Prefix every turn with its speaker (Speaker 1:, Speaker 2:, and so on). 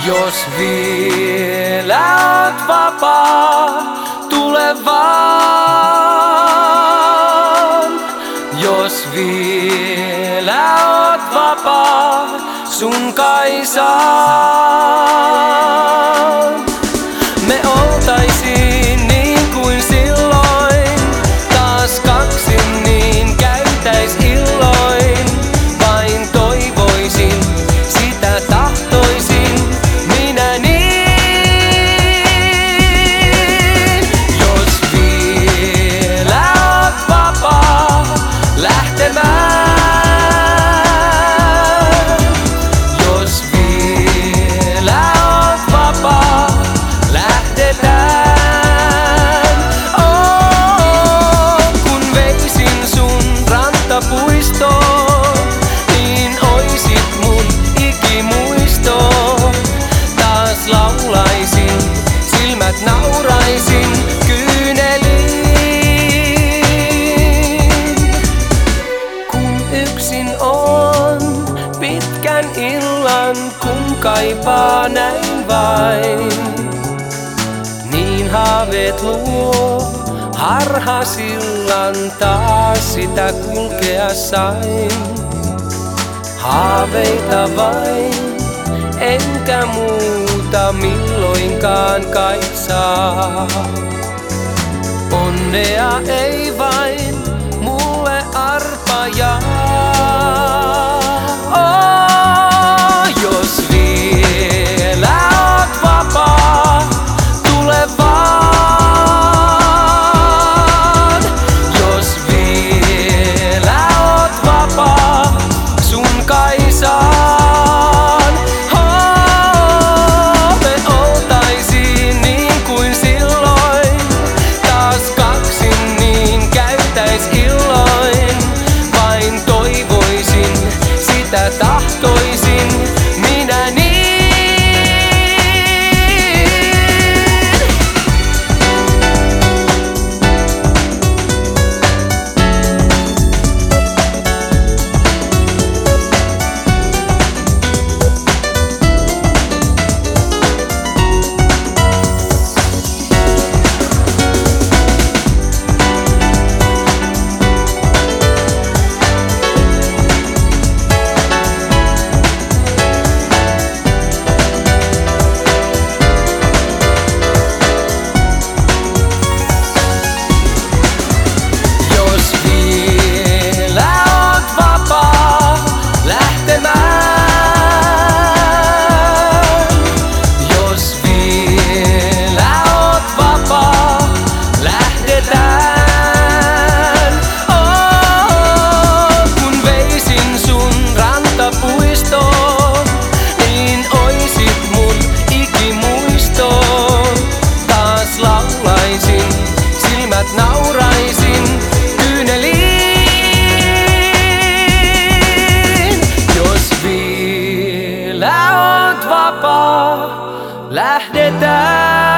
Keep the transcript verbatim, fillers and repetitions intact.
Speaker 1: Jos vielä oot vapaa, tule vaan. Jos vielä oot vapaa, sun kai saan. Me oltaisiin niin kuin silloin, taas kaksin niin käytäis illoin. Vain toivoisin, sitä tahtoisin minä niin. Jos vielä oot vapaa lähtemään. Jos vielä oot vapaa lähdetään. Oh, kun veisin sun rantapuistoon, niin oisit mun ikimuisto. Taas laulaisin, silmät nauraisin kyyneliin. Kun yksin on pitkän illan, kun kaipaa näin vain, niin haaveet luo harhasillan, taas sitä kulkea sain. Haaveita vain, enkä muuta milloinkaan kai saa. Onnea ei vain mulle arpajaa. Oh, jos vielä oot vapaa, tule vaan. Jos vielä oot vapaa, sun kai saan. Oh, me oltaisiin niin kuin silloin, taas kaksin niin käytäis illoin. Vain toivoisin, sitä tahtoisin minä niin. Nauraisin kyyneliin. Jos vielä oot vapaa, lähdetään.